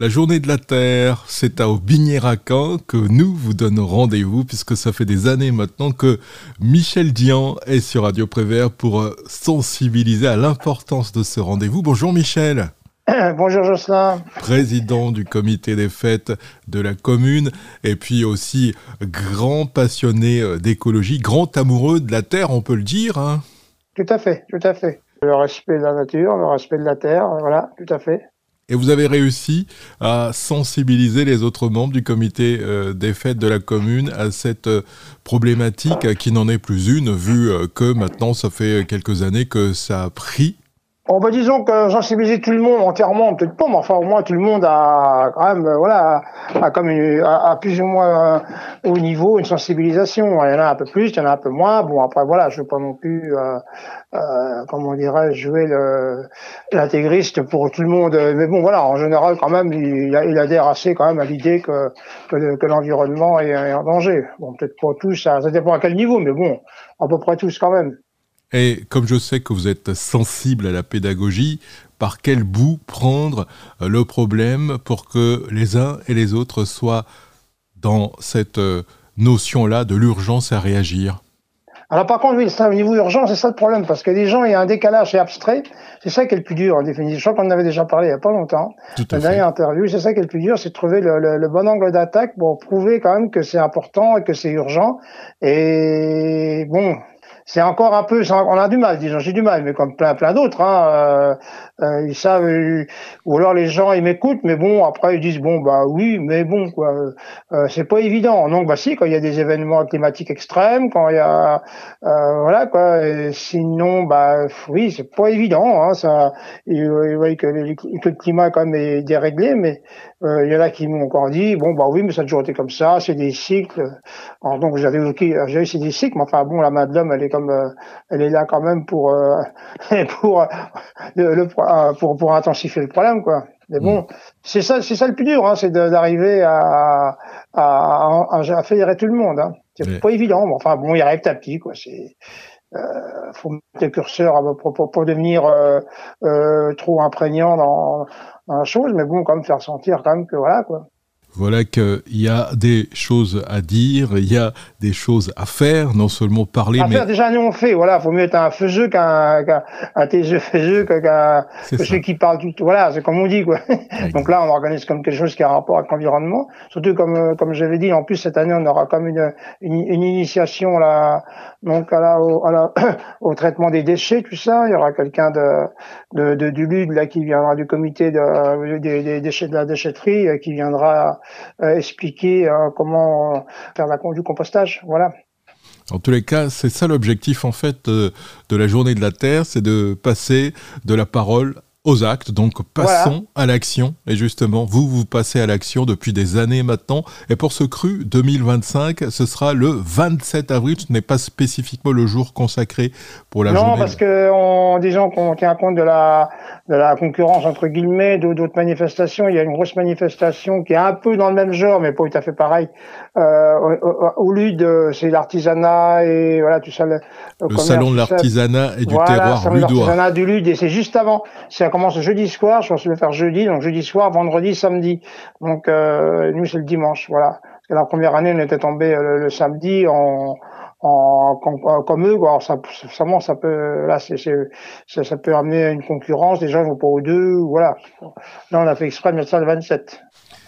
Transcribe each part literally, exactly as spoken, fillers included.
La journée de la Terre, c'est à Aubigné-Racan que nous vous donnons rendez-vous, puisque ça fait des années maintenant que Michel Dian est sur Radio Prévert pour sensibiliser à l'importance de ce rendez-vous. Bonjour Michel. Bonjour Jocelyn. Président du comité des fêtes de la commune, et puis aussi grand passionné d'écologie, grand amoureux de la terre, on peut le dire. Hein. Tout à fait, tout à fait. Le respect de la nature, le respect de la terre, voilà, tout à fait. Et vous avez réussi à sensibiliser les autres membres du comité euh, des fêtes de la commune à cette euh, problématique euh, qui n'en est plus une, vu euh, que maintenant ça fait quelques années que ça a pris. Bon, bah, disons que sensibiliser tout le monde entièrement, peut-être pas, mais enfin au moins tout le monde a quand même, voilà, a, a comme une, a, a plus ou moins euh, au niveau une sensibilisation. Il y en a un peu plus, il y en a un peu moins. Bon après voilà, je veux pas non plus, euh, euh, comment dirais-je, jouer le, l'intégriste pour tout le monde. Mais bon voilà, en général quand même, il, il adhère assez quand même à l'idée que que, que l'environnement est, est en danger. Bon peut-être pas tous, ça, ça dépend à quel niveau, mais bon à peu près tous quand même. Et comme je sais que vous êtes sensible à la pédagogie, par quel bout prendre le problème pour que les uns et les autres soient dans cette notion-là de l'urgence à réagir ? Alors par contre, oui, ça, au niveau urgent, c'est ça le problème, parce que les gens, il y a un décalage, c'est abstrait, c'est ça qui est le plus dur en définitive. Je crois qu'on en avait déjà parlé il y a pas longtemps, Tout à la fait. dernière interview, c'est ça qui est le plus dur, c'est de trouver le, le, le bon angle d'attaque pour prouver quand même que c'est important et que c'est urgent. Et bon, c'est encore un peu, on a du mal, disons, j'ai du mal, mais comme plein plein d'autres, hein, euh, euh, ils savent, euh, ou alors les gens ils m'écoutent, mais bon après ils disent bon bah oui, mais bon quoi, euh, c'est pas évident. Donc bah si, quand il y a des événements climatiques extrêmes, quand il y a, euh, voilà quoi, et sinon bah oui c'est pas évident, hein, ça, ils voient que, que le climat quand même est déréglé, mais euh, il y en a qui m'ont encore dit bon bah oui mais ça a toujours été comme ça, c'est des cycles. Alors, donc j'avais évoqué, j'avais c'est des cycles, mais enfin bon la main de l'homme elle est comme euh, elle est là quand même pour euh, pour, le, le, pour pour intensifier le problème quoi. Mais bon, c'est ça c'est ça le plus dur, hein, c'est de, d'arriver à, à, à à fédérer tout le monde. Hein. C'est ouais. Pas évident, mais enfin bon, il arrive petit à petit quoi. C'est euh, faut mettre le curseur pour pour, pour devenir euh, euh, trop imprégnant dans, dans la chose, mais bon, quand même faire sentir quand même que voilà quoi. Voilà qu'il y a des choses à dire, il y a des choses à faire, non seulement parler, à mais... faire, déjà, nous, on fait, voilà, faut mieux être un faiseux qu'un, qu'un, un taiseux faiseux, qu'un, que celui qui parle tout, voilà, c'est comme on dit, quoi. Exactement. Donc là, on organise comme quelque chose qui a un rapport avec l'environnement. Surtout, comme, comme j'avais dit, en plus, cette année, on aura comme une, une, une initiation, là, donc, à la, au, à la, au traitement des déchets, tout ça. Il y aura quelqu'un de, de, de, du L U D, là, qui viendra du comité de, des, des déchets de la déchetterie, qui viendra Euh, expliquer euh, comment faire la, du compostage, voilà. En tous les cas, c'est ça l'objectif en fait de, de la journée de la Terre, c'est de passer de la parole aux actes, donc passons voilà. à l'action. Et justement, vous, vous passez à l'action depuis des années maintenant. Et pour ce cru deux mille vingt-cinq, ce sera le vingt-sept avril. Ce n'est pas spécifiquement le jour consacré pour la non, journée. Non, parce que on, disons qu'on tient compte de la, de la concurrence entre guillemets d'autres manifestations. Il y a une grosse manifestation qui est un peu dans le même genre, mais pas tout à fait pareil. Euh, au, au L U D, c'est l'artisanat et voilà tout ça. Le, le, le salon de l'artisanat et du voilà, terroir ludois. L'artisanat du L U D, et c'est juste avant. C'est commence jeudi soir, je pense que je vais faire jeudi, donc jeudi soir, vendredi, samedi. Donc euh, nous c'est le dimanche, voilà. Parce que la première année on était tombé le, le samedi en, en, en comme eux, quoi. Alors, ça, ça, ça peut, là c'est, c'est, ça, ça peut amener une concurrence. Les gens ne vont pas aux deux, voilà. Là on a fait exprès de mettre ça le vingt-sept.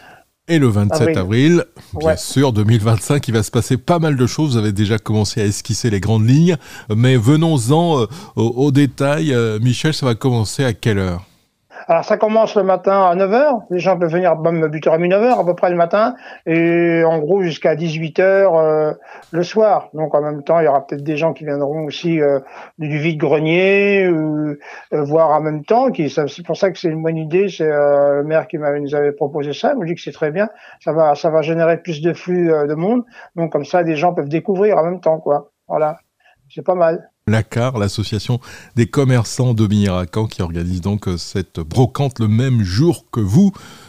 Et le vingt-sept avril, avril bien ouais. sûr, deux mille vingt-cinq, il va se passer pas mal de choses. Vous avez déjà commencé à esquisser les grandes lignes. Mais venons-en euh, au, au détail. Euh, Michel, ça va commencer à quelle heure ? Alors ça commence le matin à neuf heures, les gens peuvent venir même huit heures trente, neuf heures à peu près le matin, et en gros jusqu'à dix-huit heures euh, le soir. Donc en même temps, il y aura peut-être des gens qui viendront aussi euh, du vide-grenier, ou euh, voir en même temps. Qui, ça, c'est pour ça que c'est une bonne idée, c'est euh, le maire qui m'avait, nous avait proposé ça, il me dit que c'est très bien, ça va, ça va générer plus de flux euh, de monde, donc comme ça des gens peuvent découvrir en même temps, quoi. Voilà, c'est pas mal. L'A C A R, l'association des commerçants d'Aubigné-Racan, qui organise donc cette brocante le même jour que vous.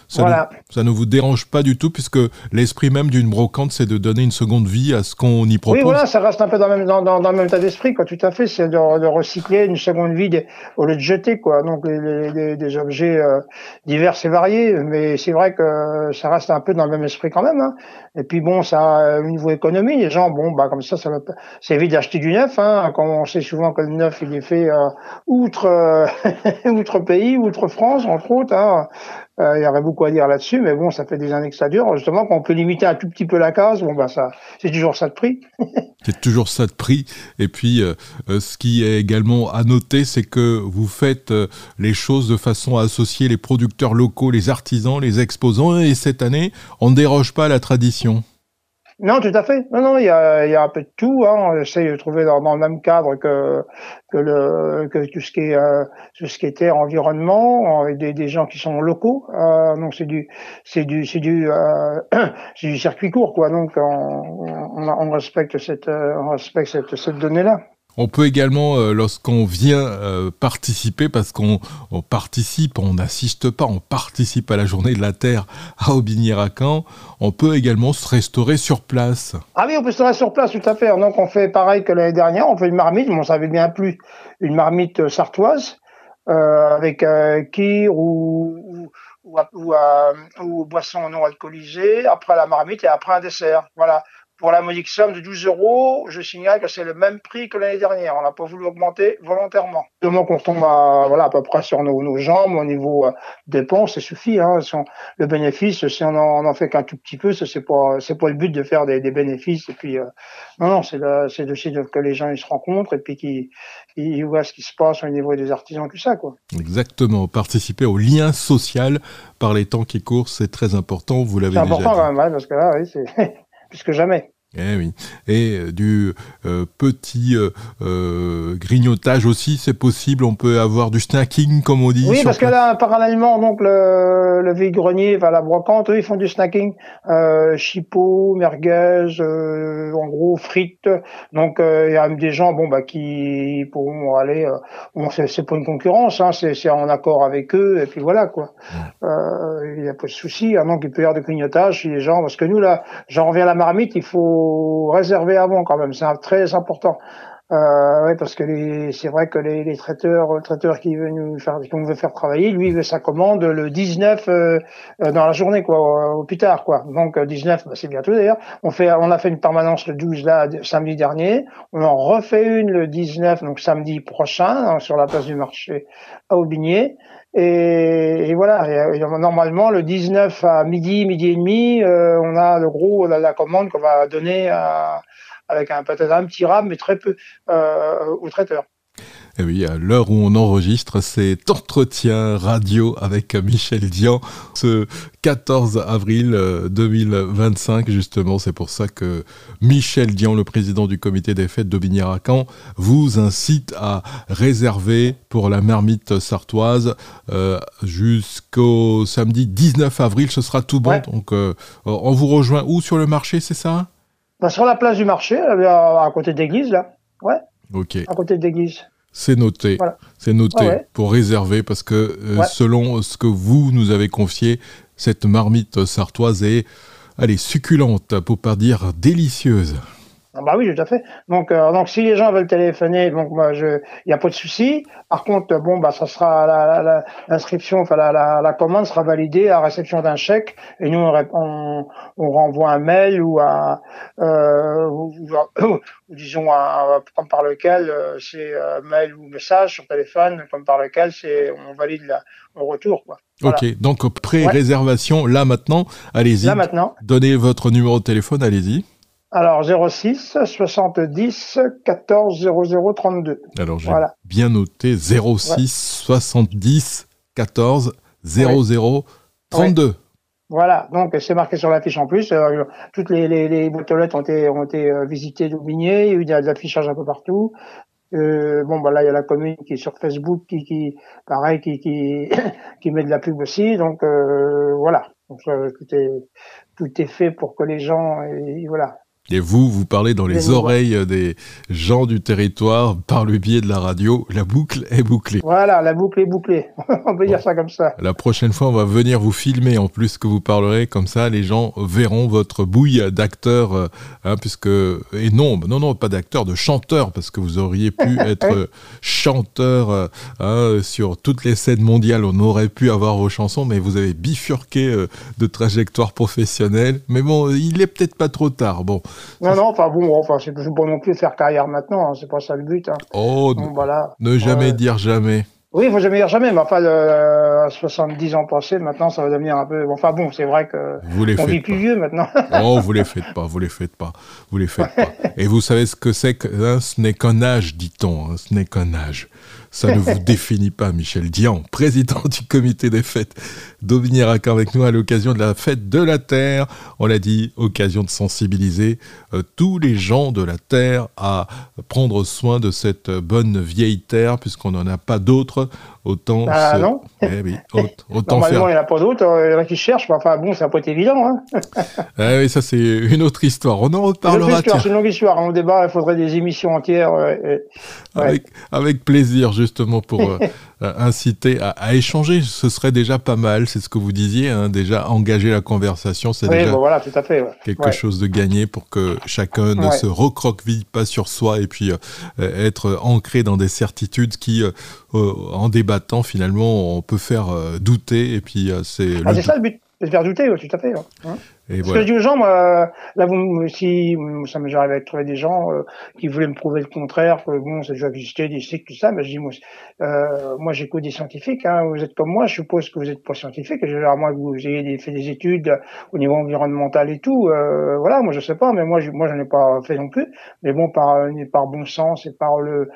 ça, Voilà. ne, ça ne vous dérange pas du tout, puisque l'esprit même d'une brocante, c'est de donner une seconde vie à ce qu'on y propose. Oui, voilà, ça reste un peu dans le même, dans, dans, dans le même état d'esprit, quoi. Tout à fait, c'est de, de recycler une seconde vie des- au lieu de jeter, quoi. Donc les, les- les- des objets euh, divers et variés, mais c'est vrai que ça reste un peu dans le même esprit quand même, hein. Et puis bon, ça, euh, au niveau économie, les gens, bon, bah comme ça, ça va, pas- c'est évite d'acheter du neuf, hein. Quand on sait souvent que le neuf, il est fait euh, outre euh, outre pays, outre France, entre autres, hein. Euh, il y aurait beaucoup à dire là-dessus, mais bon, ça fait des années que ça dure. Justement, quand on peut limiter un tout petit peu la case, bon, bah ça, c'est toujours ça de prix. C'est toujours ça de prix. Et puis, euh, euh, ce qui est également à noter, c'est que vous faites euh, les choses de façon à associer les producteurs locaux, les artisans, les exposants. Et cette année, on ne déroge pas à la tradition. Non, tout à fait. Non, non, il y a, il y a un peu de tout, hein. On essaye de trouver dans, dans le même cadre que que le que tout ce qui est euh, tout ce qui est terre, environnement, avec des, des gens qui sont locaux. Euh, donc c'est du c'est du c'est du euh, c'est du circuit court, quoi. Donc on, on, on respecte cette euh, on respecte cette cette donnée-là. On peut également, euh, lorsqu'on vient euh, participer, parce qu'on on participe, on n'assiste pas, on participe à la journée de la Terre à Aubigny-Racan, on peut également se restaurer sur place. Ah oui, on peut se rester sur place, tout à fait. Donc on fait pareil que l'année dernière, on fait une marmite, bon, ça avait bien plu, une marmite euh, sartoise, euh, avec euh, kir ou, ou, ou, ou, euh, ou boisson non alcoolisée, après la marmite et après un dessert. Voilà. Pour la modique somme de douze euros, je signale que c'est le même prix que l'année dernière. On n'a pas voulu augmenter volontairement. Du moment qu'on tombe à, voilà, à peu près sur nos, nos jambes, au niveau euh, dépenses, ça suffit, hein. Si on- le bénéfice, si on en, on en fait qu'un tout petit peu, ça c'est pas, c'est pas le but de faire des, des bénéfices. Et puis, euh, non, non, c'est de, c'est de, c'est de- que les gens ils se rencontrent et puis qu'ils ils voient ce qui se passe au niveau des artisans, tout ça, quoi. Exactement, participer au lien social par les temps qui courent, c'est très important, vous C'est l'avez déjà important dit. quand même, hein, parce que là, oui, c'est plus que jamais. Eh oui. Et euh, du euh, petit euh, euh, grignotage aussi, c'est possible. On peut avoir du snacking, comme on dit, Oui, sur parce que place. là, parallèlement, donc le, le vide-grenier, enfin la brocante, eux, ils font du snacking, euh, chipot, merguez, euh, en gros frites. Donc euh, il y a même des gens, bon bah qui pourront aller. Euh, bon, c'est c'est pas une concurrence, hein, c'est c'est en accord avec eux et puis voilà quoi. Mm. Euh, Il y a pas de souci. Ah, donc il peut y avoir de clignotage si les gens, parce que nous là, j'en reviens à la marmite, il faut réserver avant quand même, c'est un- très important. Euh, ouais, parce que les, c'est vrai que les, les traiteurs, le traiteur qui veut nous faire, qu'on veut faire travailler, lui, il veut sa commande le dix-neuf euh, euh, dans la journée, quoi, au, au plus tard, quoi. Donc euh, dix-neuf, bah, c'est bientôt d'ailleurs. On fait, on a fait une permanence le douze là, d- samedi dernier. On en refait une le dix-neuf, donc samedi prochain, hein, sur la place du marché à Aubigné. Et, et voilà. Et, et normalement, le dix-neuf à midi, midi et demi, euh, on a le gros, la, la commande qu'on va donner à, avec un peut-être un petit rab, mais très peu euh, au traiteur. Et oui, à l'heure où on enregistre cet entretien radio avec Michel Dian, ce quatorze avril deux mille vingt-cinq, justement, c'est pour ça que Michel Dian, le président du comité des fêtes d'Aubigny-Racan, vous incite à réserver pour la marmite sartoise euh, jusqu'au samedi dix-neuf avril, ce sera tout bon. Ouais. Donc, euh, on vous rejoint où sur le marché, c'est ça? Bah, sur la place du marché, à, à côté de l'église, là. Ouais, Ok. à côté de l'église. C'est noté, Voilà. c'est noté Ouais, ouais. pour réserver parce que euh, Ouais. selon ce que vous nous avez confié, cette marmite sartoise est, elle est succulente, pour pas dire délicieuse. Ah bah oui, tout à fait. Donc, euh, donc si les gens veulent téléphoner, donc moi, je, il y a pas de souci. Par contre, bon, bah, ça sera la, la, la- l'inscription, enfin la, la, la commande sera validée à la réception d'un chèque, et nous on, rép- on, on renvoie un mail ou un, euh, ou, ou- ou disons un, un- comme par lequel euh, c'est euh, mail ou message sur téléphone, comme par lequel c'est, on valide la, le retour, quoi. Voilà. Ok, donc Ouais. pré-réservation, là maintenant, allez-y, Là maintenant. donnez votre numéro de téléphone, allez-y. Alors zéro six soixante-dix quatorze zéro zéro trente-deux. Alors j'ai Voilà. bien noté zéro Ouais. six soixante-dix quatorze zéro Ouais. zéro trente-deux. Voilà, donc c'est marqué sur l'affiche en plus. Euh, toutes les, les, les boîtes aux lettres ont été, ont été euh, visitées d'Aubigné. Il y a eu de l'affichage un peu partout. Euh, bon, bah là, il y a la commune qui est sur Facebook, qui, qui pareil, qui, qui, qui met de la pub aussi. Donc euh, voilà, donc euh, tout est, tout est fait pour que les gens, et, voilà. Et vous, vous parlez dans les oreilles des gens du territoire par le biais de la radio. La boucle est bouclée. Voilà, la boucle est bouclée. On peut bon. dire ça comme ça. La prochaine fois, on va venir vous filmer en plus que vous parlerez. Comme ça, les gens verront votre bouille d'acteur. Euh, hein, puisque... Et non, non, non, pas d'acteur, de chanteur. Parce que vous auriez pu être chanteur euh, hein, sur toutes les scènes mondiales. On aurait pu avoir vos chansons. Mais vous avez bifurqué euh, de trajectoire professionnelle. Mais bon, il est peut-être pas trop tard. Bon. Non, non, enfin bon, enfin, c'est pas non plus faire carrière maintenant, hein, c'est pas ça le but. Hein. Oh, bon, voilà. Ne jamais euh... dire jamais. Oui, il faut jamais dire jamais, mais enfin, euh, à soixante-dix ans passés, maintenant, ça va devenir un peu... Enfin bon, c'est vrai que vous les on faites vit plus pas. vieux maintenant. Oh, vous les faites pas, vous les faites pas, vous les faites pas. Et vous savez ce que c'est que hein, ce n'est qu'un âge, dit-on, hein, ce n'est qu'un âge. Ça ne vous définit pas, Michel Dian, président du comité des fêtes d'Aubigné-Racan avec nous à l'occasion de la fête de la Terre. On l'a dit, occasion de sensibiliser euh, tous les gens de la Terre à prendre soin de cette bonne vieille Terre, puisqu'on n'en a pas d'autres. Autant ah se... non eh oui, autant Normalement, faire... il n'y en a pas d'autres, il y en a qui cherchent, mais enfin bon, ça n'a pas été évident. Hein. ah oui, ça c'est une autre histoire, on en reparlera. C'est une longue histoire, on débat, il faudrait des émissions entières. Euh, et... ouais. avec, avec plaisir, justement, pour euh, inciter à, à échanger, ce serait déjà pas mal, c'est ce que vous disiez, hein, déjà engager la conversation, c'est oui, déjà bon, voilà, tout à fait, ouais. quelque ouais. chose de gagné pour que chacun ne ouais. se recroqueville pas sur soi et puis euh, être ancré dans des certitudes qui, euh, euh, en débattant, finalement, on peut faire euh, douter et puis euh, c'est... Ah, le... c'est ça le but, c'est de faire douter, ouais, tout à fait. Hein. Et Ce voilà. que je dis aux gens, moi, là, vous, si ça m'est déjà arrivé de trouver des gens euh, qui voulaient me prouver le contraire, que bon, c'est déjà existé, des cycles, tout ça, mais je dis, moi, euh, moi j'écoute des scientifiques, hein, vous êtes comme moi, je suppose que vous êtes pas scientifique, à moins que vous ayez des, fait des études au niveau environnemental et tout, euh, voilà, moi je sais pas, mais moi, je, moi j'en ai pas fait non plus, mais bon, par, par bon sens et par le,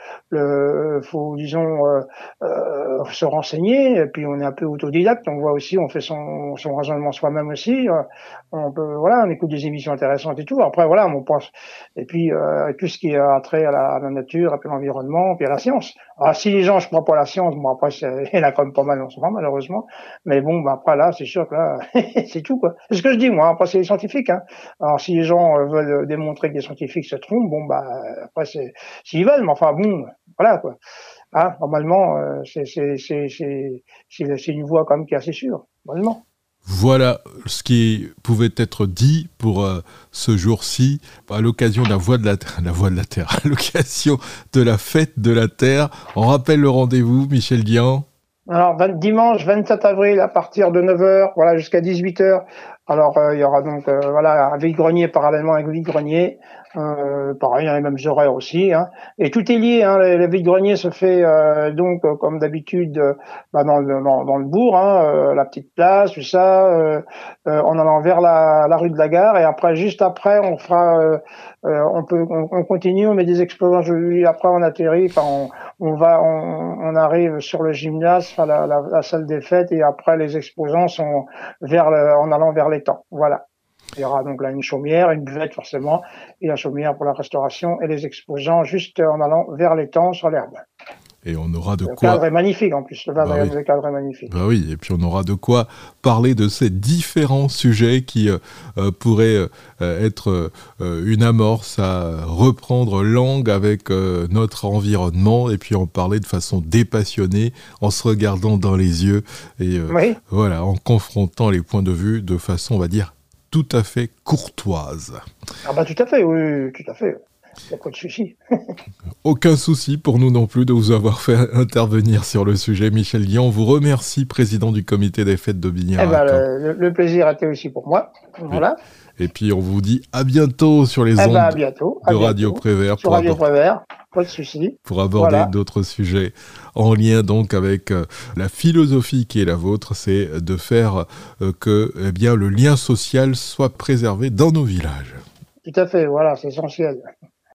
le faut, disons, euh, euh, se renseigner, et puis on est un peu autodidacte, on voit aussi, on fait son, son raisonnement soi-même aussi, euh, on peut, voilà, on écoute des émissions intéressantes et tout. Après, voilà, on pense. Et puis, euh, tout ce qui a trait à la, à la nature, à l'environnement, puis à la science. Alors, si les gens, je crois pas à la science, bon, après, il y en a quand même pas mal en ce moment, malheureusement. Mais bon, ben, après, là, c'est sûr que là, c'est tout, quoi. C'est ce que je dis, moi. Après, c'est les scientifiques, hein. Alors, si les gens euh, veulent démontrer que les scientifiques se trompent, bon, bah, après, c'est, s'ils veulent, mais enfin, bon, voilà, quoi. Hein, normalement, euh, c'est, c'est, c'est, c'est, c'est, c'est une voie, quand même, qui est assez sûre, normalement. Voilà ce qui pouvait être dit pour euh, ce jour-ci, à l'occasion de la Voix de la Terre, la Voix de la Terre, à l'occasion de la fête de la Terre. On rappelle le rendez-vous, Michel Dian. Alors, dimanche vingt-sept avril, à partir de neuf heures, voilà, jusqu'à dix-huit heures. Alors, euh, il y aura donc, euh, voilà, un vide-grenier parallèlement avec vide-grenier. Euh, pareil, hein, les mêmes horaires aussi. Hein. Et tout est lié. Hein, le, le vide-grenier se fait euh, donc, euh, comme d'habitude, euh, bah, dans, le, dans, dans le bourg, hein, euh, la petite place, tout ça, euh, euh, en allant vers la, la rue de la Gare. Et après, juste après, on fera, euh, euh, on peut, on, on continue, on met des explosions. Après, on atterrit. Enfin, on, on va, on, on arrive sur le gymnase, enfin, la, la, la salle des fêtes, et après, les exposants sont vers le, en allant vers l'étang. Voilà. Il y aura donc là une chaumière, une buvette forcément, et la chaumière pour la restauration, et les exposants juste en allant vers l'étang sur l'herbe. Et on aura de le quoi... Le cadre est magnifique en plus, le, bah oui. le cadre est magnifique. Bah oui, et puis on aura de quoi parler de ces différents sujets qui euh, pourraient euh, être euh, une amorce à reprendre langue avec euh, notre environnement, et puis en parler de façon dépassionnée, en se regardant dans les yeux, et euh, oui. voilà, en confrontant les points de vue de façon, on va dire, tout à fait courtoise. Ah bah tout à fait, oui, tout à fait. Il n'y a pas de souci. Aucun souci pour nous non plus de vous avoir fait intervenir sur le sujet. Michel Dian, on vous remercie, président du comité des fêtes d'Aubigné-Racan. Eh ben, le, le plaisir était aussi pour moi. Voilà. Et, et puis on vous dit à bientôt sur les eh ondes ben, à bientôt, à de bientôt. Radio Prévert. Sur Radio Prévert, pas de souci. Pour aborder voilà. d'autres sujets en lien donc avec euh, la philosophie qui est la vôtre, c'est de faire euh, que eh bien, le lien social soit préservé dans nos villages. Tout à fait, voilà, c'est essentiel.